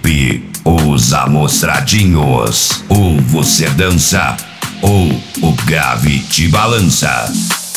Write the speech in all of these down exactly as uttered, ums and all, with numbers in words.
Top, os amostradinhos. Ou você dança, ou o grave te balança.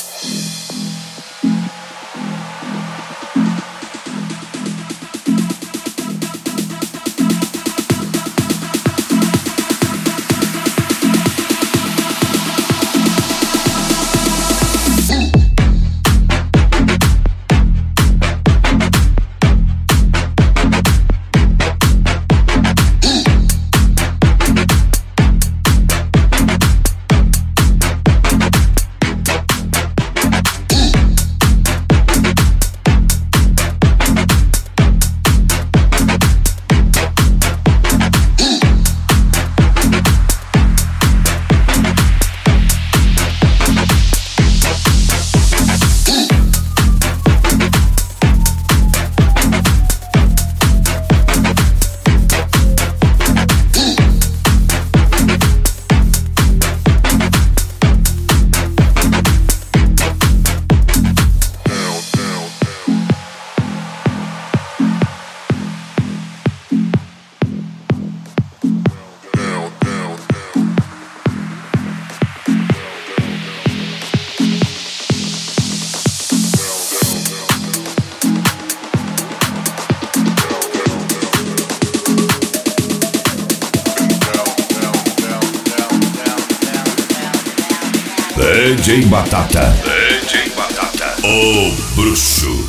D J Batata. D J Batata. O bruxo.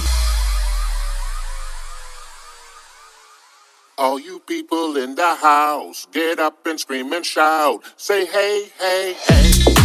All you people in the house, get up and scream and shout. Say hey, hey, hey.